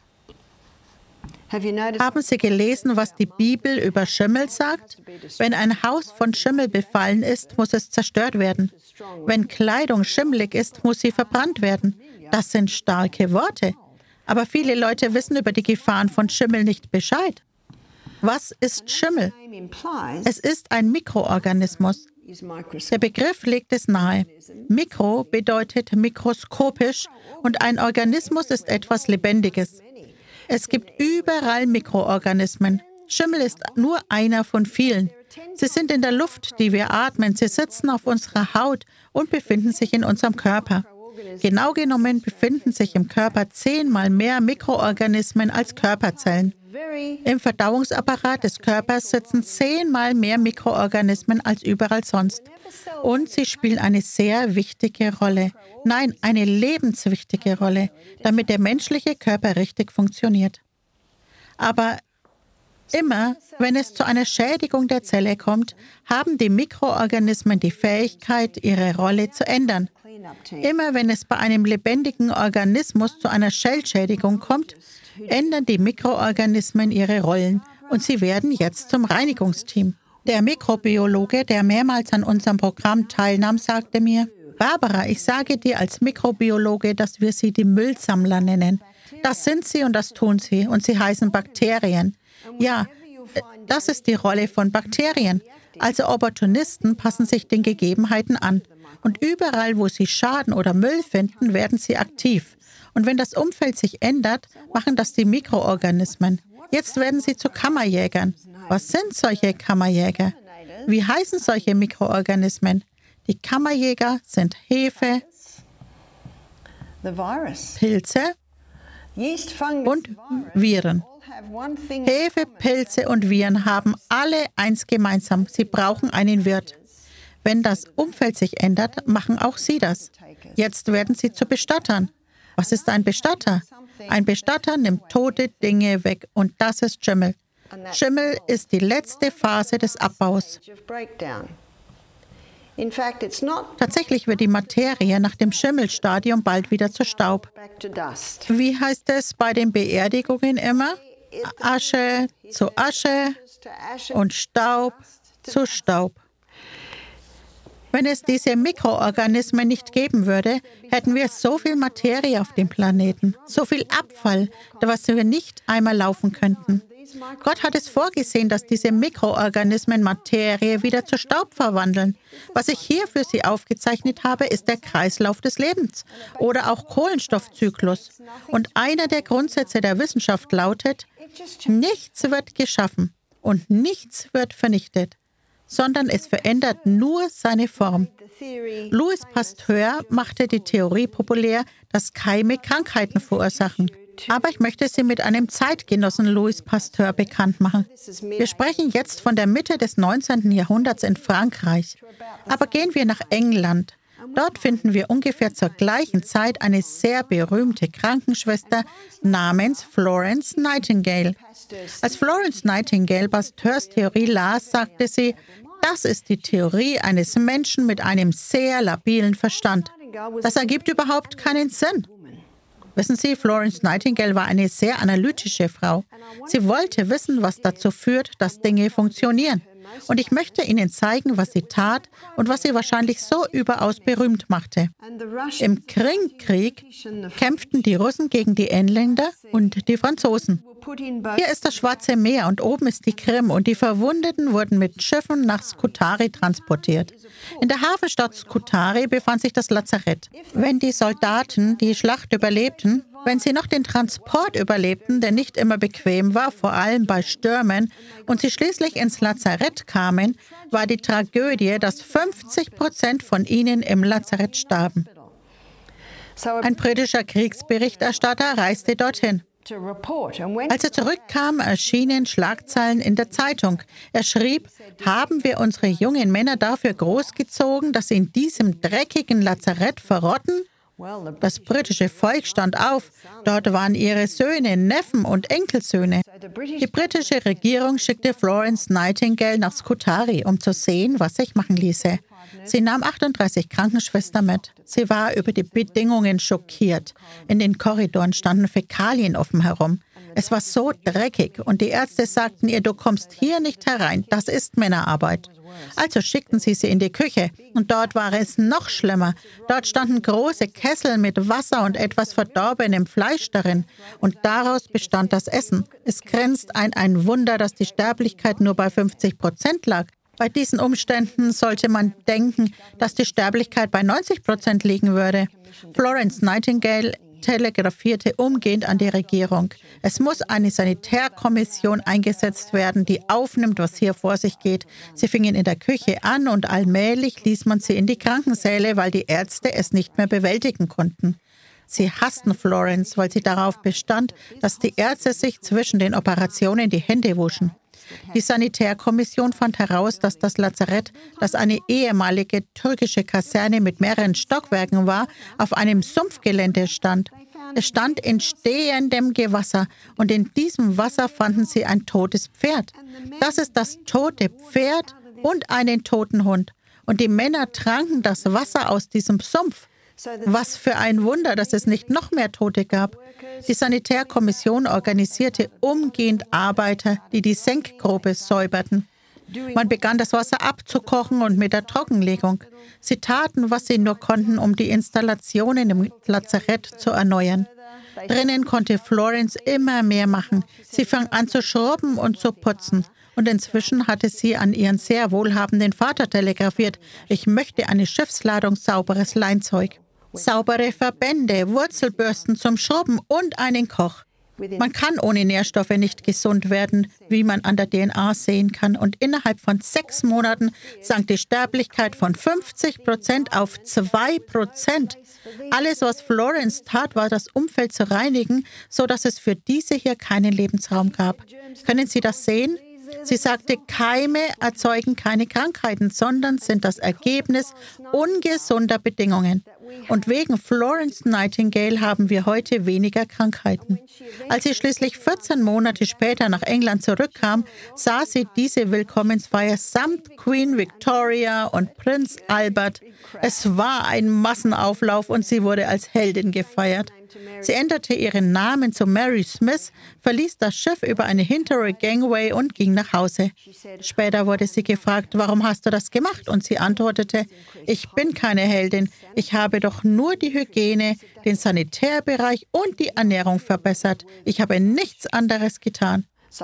Haben Sie gelesen, was die Bibel über Schimmel sagt? Wenn ein Haus von Schimmel befallen ist, muss es zerstört werden. Wenn Kleidung schimmelig ist, muss sie verbrannt werden. Das sind starke Worte. Aber viele Leute wissen über die Gefahren von Schimmel nicht Bescheid. Was ist Schimmel? Es ist ein Mikroorganismus. Der Begriff legt es nahe. Mikro bedeutet mikroskopisch und ein Organismus ist etwas Lebendiges. Es gibt überall Mikroorganismen. Schimmel ist nur einer von vielen. Sie sind in der Luft, die wir atmen. Sie sitzen auf unserer Haut und befinden sich in unserem Körper. Genau genommen befinden sich im Körper 10-mal mehr Mikroorganismen als Körperzellen. Im Verdauungsapparat des Körpers sitzen 10-mal mehr Mikroorganismen als überall sonst. Und sie spielen eine sehr wichtige Rolle. Nein, eine lebenswichtige Rolle, damit der menschliche Körper richtig funktioniert. Aber immer, wenn es zu einer Schädigung der Zelle kommt, haben die Mikroorganismen die Fähigkeit, ihre Rolle zu ändern. Immer wenn es bei einem lebendigen Organismus zu einer Zellschädigung kommt, ändern die Mikroorganismen ihre Rollen und sie werden jetzt zum Reinigungsteam. Der Mikrobiologe, der mehrmals an unserem Programm teilnahm, sagte mir: Barbara, ich sage dir als Mikrobiologe, dass wir sie die Müllsammler nennen. Das sind sie und das tun sie und sie heißen Bakterien. Ja, das ist die Rolle von Bakterien. Also Opportunisten passen sich den Gegebenheiten an. Und überall, wo sie Schaden oder Müll finden, werden sie aktiv. Und wenn das Umfeld sich ändert, machen das die Mikroorganismen. Jetzt werden sie zu Kammerjägern. Was sind solche Kammerjäger? Wie heißen solche Mikroorganismen? Die Kammerjäger sind Hefe, Pilze und Viren. Hefe, Pilze und Viren haben alle eins gemeinsam. Sie brauchen einen Wirt. Wenn das Umfeld sich ändert, machen auch sie das. Jetzt werden sie zu Bestattern. Was ist ein Bestatter? Ein Bestatter nimmt tote Dinge weg und das ist Schimmel. Schimmel ist die letzte Phase des Abbaus. Tatsächlich wird die Materie nach dem Schimmelstadium bald wieder zu Staub. Wie heißt es bei den Beerdigungen immer? Asche zu Asche und Staub zu Staub. Wenn es diese Mikroorganismen nicht geben würde, hätten wir so viel Materie auf dem Planeten, so viel Abfall, was wir nicht einmal laufen könnten. Gott hat es vorgesehen, dass diese Mikroorganismen Materie wieder zu Staub verwandeln. Was ich hier für Sie aufgezeichnet habe, ist der Kreislauf des Lebens oder auch Kohlenstoffzyklus. Und einer der Grundsätze der Wissenschaft lautet: Nichts wird geschaffen und nichts wird vernichtet, sondern es verändert nur seine Form. Louis Pasteur machte die Theorie populär, dass Keime Krankheiten verursachen. Aber ich möchte Sie mit einem Zeitgenossen Louis Pasteur bekannt machen. Wir sprechen jetzt von der Mitte des 19. Jahrhunderts in Frankreich. Aber gehen wir nach England. Dort finden wir ungefähr zur gleichen Zeit eine sehr berühmte Krankenschwester namens Florence Nightingale. Als Florence Nightingale Pasteurs Theorie las, sagte sie: Das ist die Theorie eines Menschen mit einem sehr labilen Verstand. Das ergibt überhaupt keinen Sinn. Wissen Sie, Florence Nightingale war eine sehr analytische Frau. Sie wollte wissen, was dazu führt, dass Dinge funktionieren. Und ich möchte Ihnen zeigen, was sie tat und was sie wahrscheinlich so überaus berühmt machte. Im Krimkrieg kämpften die Russen gegen die Engländer und die Franzosen. Hier ist das Schwarze Meer und oben ist die Krim und die Verwundeten wurden mit Schiffen nach Scutari transportiert. In der Hafenstadt Scutari befand sich das Lazarett. Wenn die Soldaten die Schlacht überlebten, wenn sie noch den Transport überlebten, der nicht immer bequem war, vor allem bei Stürmen, und sie schließlich ins Lazarett kamen, war die Tragödie, dass 50% von ihnen im Lazarett starben. Ein britischer Kriegsberichterstatter reiste dorthin. Als er zurückkam, erschienen Schlagzeilen in der Zeitung. Er schrieb: Haben wir unsere jungen Männer dafür großgezogen, dass sie in diesem dreckigen Lazarett verrotten? Das britische Volk stand auf. Dort waren ihre Söhne, Neffen und Enkelsöhne. Die britische Regierung schickte Florence Nightingale nach Scutari, um zu sehen, was sich machen ließe. Sie nahm 38 Krankenschwestern mit. Sie war über die Bedingungen schockiert. In den Korridoren standen Fäkalien offen herum. Es war so dreckig und die Ärzte sagten ihr: Du kommst hier nicht herein, das ist Männerarbeit. Also schickten sie in die Küche und dort war es noch schlimmer. Dort standen große Kessel mit Wasser und etwas verdorbenem Fleisch darin und daraus bestand das Essen. Es grenzt ein Wunder, dass die Sterblichkeit nur bei 50% lag. Bei diesen Umständen sollte man denken, dass die Sterblichkeit bei 90% liegen würde. Florence Nightingale telegrafierte umgehend an die Regierung: Es muss eine Sanitärkommission eingesetzt werden, die aufnimmt, was hier vor sich geht. Sie fingen in der Küche an und allmählich ließ man sie in die Krankensäle, weil die Ärzte es nicht mehr bewältigen konnten. Sie hassten Florence, weil sie darauf bestand, dass die Ärzte sich zwischen den Operationen die Hände wuschen. Die Sanitärkommission fand heraus, dass das Lazarett, das eine ehemalige türkische Kaserne mit mehreren Stockwerken war, auf einem Sumpfgelände stand. Es stand in stehendem Gewässer und in diesem Wasser fanden sie ein totes Pferd. Das ist das tote Pferd und einen toten Hund. Und die Männer tranken das Wasser aus diesem Sumpf. Was für ein Wunder, dass es nicht noch mehr Tote gab. Die Sanitärkommission organisierte umgehend Arbeiter, die die Senkgrube säuberten. Man begann, das Wasser abzukochen und mit der Trockenlegung. Sie taten, was sie nur konnten, um die Installationen im Lazarett zu erneuern. Drinnen konnte Florence immer mehr machen. Sie fing an zu schrubben und zu putzen. Und inzwischen hatte sie an ihren sehr wohlhabenden Vater telegrafiert: Ich möchte eine Schiffsladung sauberes Leinzeug, saubere Verbände, Wurzelbürsten zum Schrubben und einen Koch. Man kann ohne Nährstoffe nicht gesund werden, wie man an der DNA sehen kann. Und innerhalb von 6 Monaten sank die Sterblichkeit von 50% auf 2%. Alles, was Florence tat, war, das Umfeld zu reinigen, sodass es für diese hier keinen Lebensraum gab. Können Sie das sehen? Sie sagte, Keime erzeugen keine Krankheiten, sondern sind das Ergebnis ungesunder Bedingungen. Und wegen Florence Nightingale haben wir heute weniger Krankheiten. Als sie schließlich 14 Monate später nach England zurückkam, sah sie diese Willkommensfeier samt Queen Victoria und Prinz Albert. Es war ein Massenauflauf und sie wurde als Heldin gefeiert. Sie änderte ihren Namen zu Mary Smith, verließ das Schiff über eine hintere Gangway und ging nach Hause. Später wurde sie gefragt, warum hast du das gemacht? Und sie antwortete, ich bin keine Heldin, ich habe doch nur die Hygiene, den Sanitärbereich und die Ernährung verbessert. Ich habe nichts anderes getan.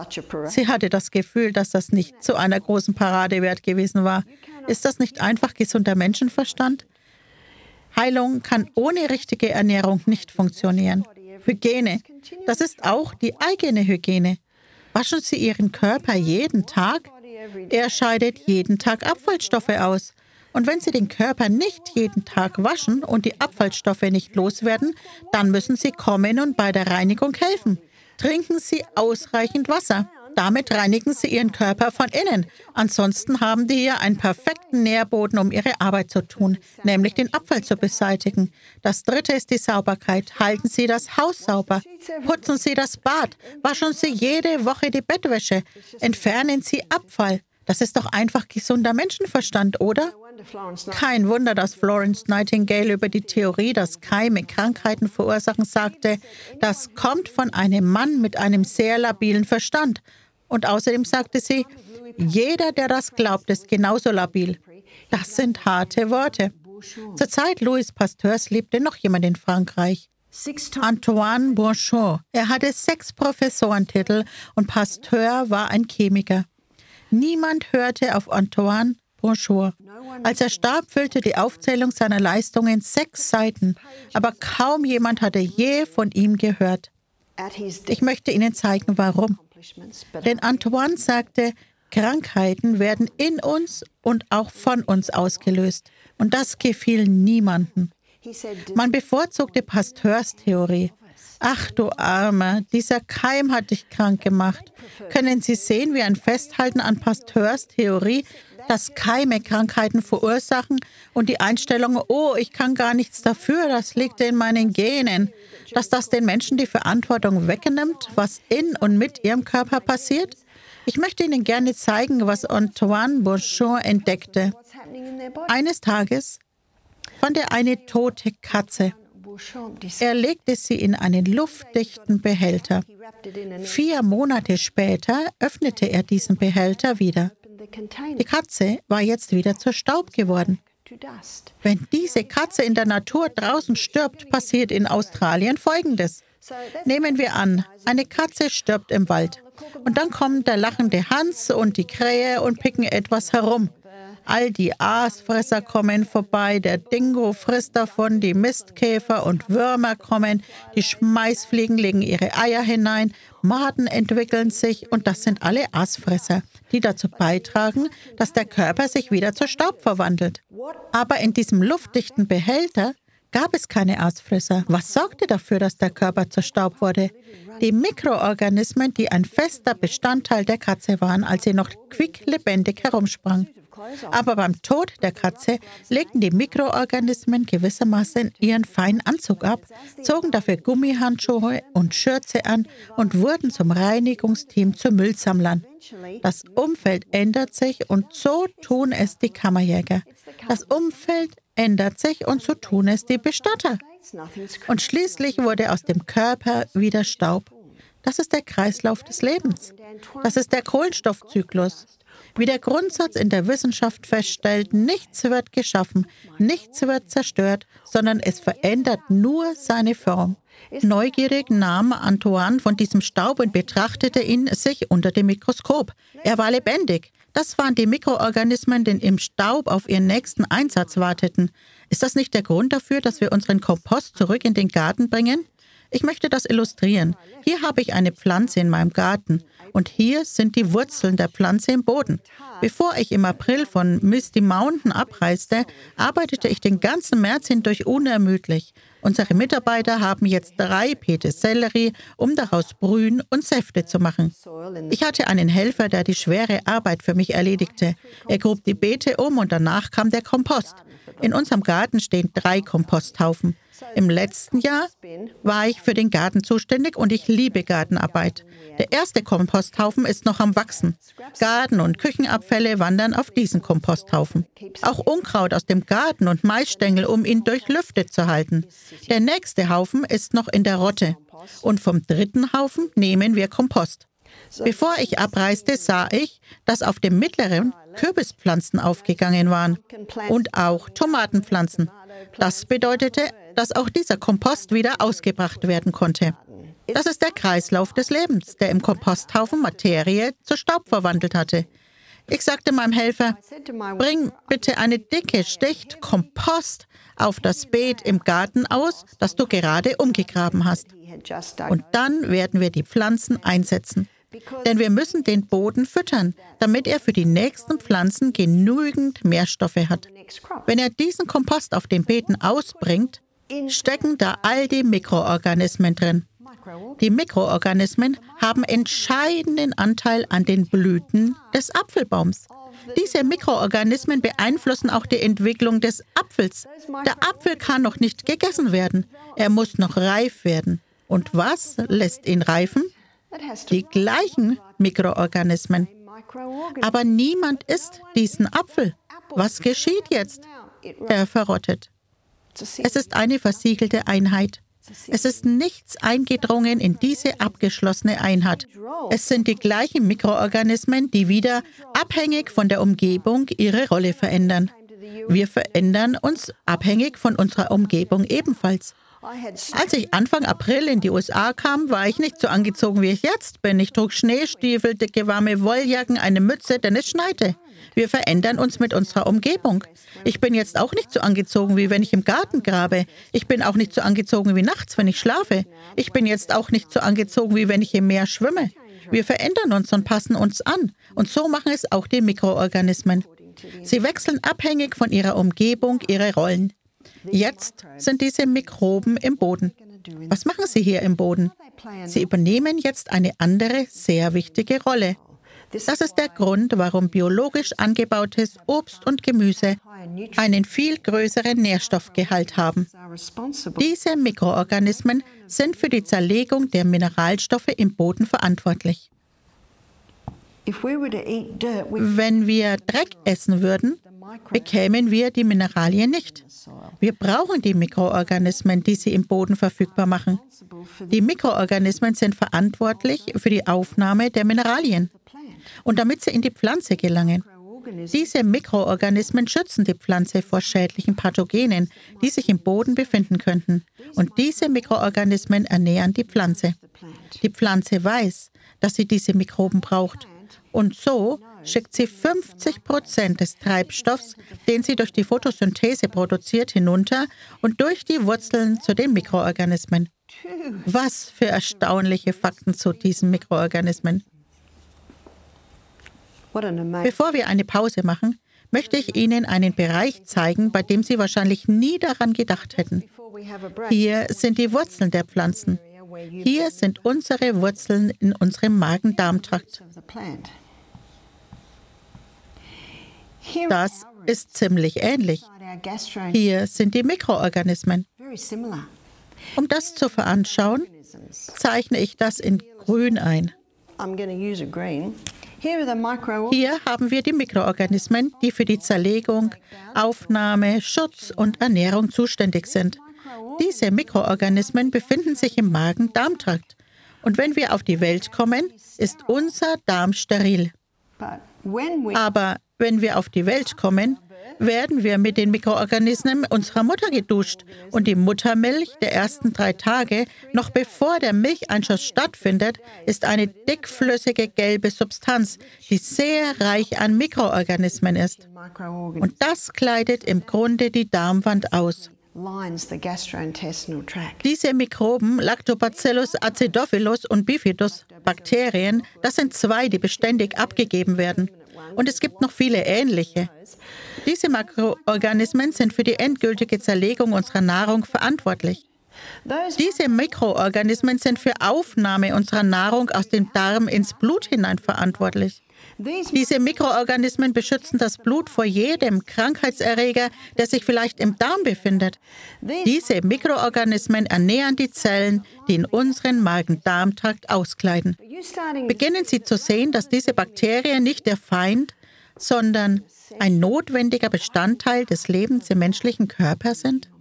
Sie hatte das Gefühl, dass das nicht zu einer großen Parade wert gewesen war. Ist das nicht einfach gesunder Menschenverstand? Heilung kann ohne richtige Ernährung nicht funktionieren. Hygiene, das ist auch die eigene Hygiene. Waschen Sie Ihren Körper jeden Tag? Er scheidet jeden Tag Abfallstoffe aus. Und wenn Sie den Körper nicht jeden Tag waschen und die Abfallstoffe nicht loswerden, dann müssen Sie kommen und bei der Reinigung helfen. Trinken Sie ausreichend Wasser. Damit reinigen Sie Ihren Körper von innen. Ansonsten haben die hier einen perfekten Nährboden, um ihre Arbeit zu tun, nämlich den Abfall zu beseitigen. Das 3. ist die Sauberkeit. Halten Sie das Haus sauber. Putzen Sie das Bad. Waschen Sie jede Woche die Bettwäsche. Entfernen Sie Abfall. Das ist doch einfach gesunder Menschenverstand, oder? Kein Wunder, dass Florence Nightingale über die Theorie, dass Keime Krankheiten verursachen, sagte, das kommt von einem Mann mit einem sehr labilen Verstand. Und außerdem sagte sie, jeder, der das glaubt, ist genauso labil. Das sind harte Worte. Zur Zeit Louis Pasteurs lebte noch jemand in Frankreich. Antoine Bourchon. Er hatte 6 Professorentitel und Pasteur war ein Chemiker. Niemand hörte auf Antoine Bourchon. Als er starb, füllte die Aufzählung seiner Leistungen 6 Seiten, aber kaum jemand hatte je von ihm gehört. Ich möchte Ihnen zeigen, warum. Denn Antoine sagte, Krankheiten werden in uns und auch von uns ausgelöst. Und das gefiel niemandem. Man bevorzugte Pasteurs Theorie. Ach du Armer, dieser Keim hat dich krank gemacht. Können Sie sehen, wie ein Festhalten an Pasteurs Theorie, dass Keime Krankheiten verursachen und die Einstellung, oh, ich kann gar nichts dafür, das liegt in meinen Genen, dass das den Menschen die Verantwortung wegnimmt, was in und mit ihrem Körper passiert? Ich möchte Ihnen gerne zeigen, was Antoine Bourchon entdeckte. Eines Tages fand er eine tote Katze. Er legte sie in einen luftdichten Behälter. 4 Monate später öffnete er diesen Behälter wieder. Die Katze war jetzt wieder zu Staub geworden. Wenn diese Katze in der Natur draußen stirbt, passiert in Australien Folgendes. Nehmen wir an, eine Katze stirbt im Wald. Und dann kommen der lachende Hans und die Krähe und picken etwas herum. All die Aasfresser kommen vorbei, der Dingo frisst davon, die Mistkäfer und Würmer kommen, die Schmeißfliegen legen ihre Eier hinein, Maden entwickeln sich und das sind alle Aasfresser, die dazu beitragen, dass der Körper sich wieder zu Staub verwandelt. Aber in diesem luftdichten Behälter gab es keine Aasfresser. Was sorgte dafür, dass der Körper zu Staub wurde? Die Mikroorganismen, die ein fester Bestandteil der Katze waren, als sie noch quicklebendig herumsprang. Aber beim Tod der Katze legten die Mikroorganismen gewissermaßen ihren feinen Anzug ab, zogen dafür Gummihandschuhe und Schürze an und wurden zum Reinigungsteam zu Müllsammlern. Das Umfeld ändert sich und so tun es die Kammerjäger. Das Umfeld ändert sich und so tun es die Bestatter. Und schließlich wurde aus dem Körper wieder Staub. Das ist der Kreislauf des Lebens. Das ist der Kohlenstoffzyklus. Wie der Grundsatz in der Wissenschaft feststellt, nichts wird geschaffen, nichts wird zerstört, sondern es verändert nur seine Form. Neugierig nahm Antoine von diesem Staub und betrachtete ihn sich unter dem Mikroskop. Er war lebendig. Das waren die Mikroorganismen, die im Staub auf ihren nächsten Einsatz warteten. Ist das nicht der Grund dafür, dass wir unseren Kompost zurück in den Garten bringen? Ich möchte das illustrieren. Hier habe ich eine Pflanze in meinem Garten und hier sind die Wurzeln der Pflanze im Boden. Bevor ich im April von Misty Mountain abreiste, arbeitete ich den ganzen März hindurch unermüdlich. Unsere Mitarbeiter haben jetzt 3 Beete Sellerie, um daraus Brühen und Säfte zu machen. Ich hatte einen Helfer, der die schwere Arbeit für mich erledigte. Er grub die Beete um und danach kam der Kompost. In unserem Garten stehen 3 Komposthaufen. Im letzten Jahr war ich für den Garten zuständig und ich liebe Gartenarbeit. Der erste Komposthaufen ist noch am Wachsen. Garten- und Küchenabfälle wandern auf diesen Komposthaufen. Auch Unkraut aus dem Garten und Maisstängel, um ihn durchlüftet zu halten. Der nächste Haufen ist noch in der Rotte. Und vom 3. Haufen nehmen wir Kompost. Bevor ich abreiste, sah ich, dass auf dem mittleren Kürbispflanzen aufgegangen waren und auch Tomatenpflanzen. Das bedeutete, dass auch dieser Kompost wieder ausgebracht werden konnte. Das ist der Kreislauf des Lebens, der im Komposthaufen Materie zu Staub verwandelt hatte. Ich sagte meinem Helfer, bring bitte eine dicke Schicht Kompost auf das Beet im Garten aus, das du gerade umgegraben hast. Und dann werden wir die Pflanzen einsetzen. Denn wir müssen den Boden füttern, damit er für die nächsten Pflanzen genügend Nährstoffe hat. Wenn er diesen Kompost auf den Beeten ausbringt, stecken da all die Mikroorganismen drin. Die Mikroorganismen haben entscheidenden Anteil an den Blüten des Apfelbaums. Diese Mikroorganismen beeinflussen auch die Entwicklung des Apfels. Der Apfel kann noch nicht gegessen werden. Er muss noch reif werden. Und was lässt ihn reifen? Die gleichen Mikroorganismen. Aber niemand isst diesen Apfel. Was geschieht jetzt? Er verrottet. Es ist eine versiegelte Einheit. Es ist nichts eingedrungen in diese abgeschlossene Einheit. Es sind die gleichen Mikroorganismen, die wieder abhängig von der Umgebung ihre Rolle verändern. Wir verändern uns abhängig von unserer Umgebung ebenfalls. Als ich Anfang April in die USA kam, war ich nicht so angezogen, wie ich jetzt bin. Ich trug Schneestiefel, dicke warme Wolljacken, eine Mütze, denn es schneite. Wir verändern uns mit unserer Umgebung. Ich bin jetzt auch nicht so angezogen, wie wenn ich im Garten grabe. Ich bin auch nicht so angezogen wie nachts, wenn ich schlafe. Ich bin jetzt auch nicht so angezogen, wie wenn ich im Meer schwimme. Wir verändern uns und passen uns an. Und so machen es auch die Mikroorganismen. Sie wechseln abhängig von ihrer Umgebung ihre Rollen. Jetzt sind diese Mikroben im Boden. Was machen sie hier im Boden? Sie übernehmen jetzt eine andere, sehr wichtige Rolle. Das ist der Grund, warum biologisch angebautes Obst und Gemüse einen viel größeren Nährstoffgehalt haben. Diese Mikroorganismen sind für die Zerlegung der Mineralstoffe im Boden verantwortlich. Wenn wir Dreck essen würden, bekämen wir die Mineralien nicht. Wir brauchen die Mikroorganismen, die sie im Boden verfügbar machen. Die Mikroorganismen sind verantwortlich für die Aufnahme der Mineralien und damit sie in die Pflanze gelangen. Diese Mikroorganismen schützen die Pflanze vor schädlichen Pathogenen, die sich im Boden befinden könnten. Und diese Mikroorganismen ernähren die Pflanze. Die Pflanze weiß, dass sie diese Mikroben braucht. Und so schickt sie 50% des Treibstoffs, den sie durch die Photosynthese produziert, hinunter und durch die Wurzeln zu den Mikroorganismen. Was für erstaunliche Fakten zu diesen Mikroorganismen. Bevor wir eine Pause machen, möchte ich Ihnen einen Bereich zeigen, bei dem Sie wahrscheinlich nie daran gedacht hätten. Hier sind die Wurzeln der Pflanzen. Hier sind unsere Wurzeln in unserem Magen-Darm-Trakt. Das ist ziemlich ähnlich. Hier sind die Mikroorganismen. Um das zu veranschauen, zeichne ich das in grün ein. Hier haben wir die Mikroorganismen, die für die Zerlegung, Aufnahme, Schutz und Ernährung zuständig sind. Diese Mikroorganismen befinden sich im Magen-Darm-Trakt. Und wenn wir auf die Welt kommen, ist unser Darm steril. Aber wenn wir auf die Welt kommen, werden wir mit den Mikroorganismen unserer Mutter geduscht. Und die Muttermilch der ersten 3 Tage, noch bevor der Milcheinschuss stattfindet, ist eine dickflüssige gelbe Substanz, die sehr reich an Mikroorganismen ist. Und das kleidet im Grunde die Darmwand aus. Diese Mikroben, Lactobacillus acidophilus und Bifidus Bakterien, das sind 2, die beständig abgegeben werden. Und es gibt noch viele ähnliche. Diese Makroorganismen sind für die endgültige Zerlegung unserer Nahrung verantwortlich. Diese Mikroorganismen sind für Aufnahme unserer Nahrung aus dem Darm ins Blut hinein verantwortlich. Diese Mikroorganismen beschützen das Blut vor jedem Krankheitserreger, der sich vielleicht im Darm befindet. Diese Mikroorganismen ernähren die Zellen, die in unseren Magen-Darm-Trakt auskleiden. Beginnen Sie zu sehen, dass diese Bakterien nicht der Feind, sondern ein notwendiger Bestandteil des Lebens im menschlichen Körper sind?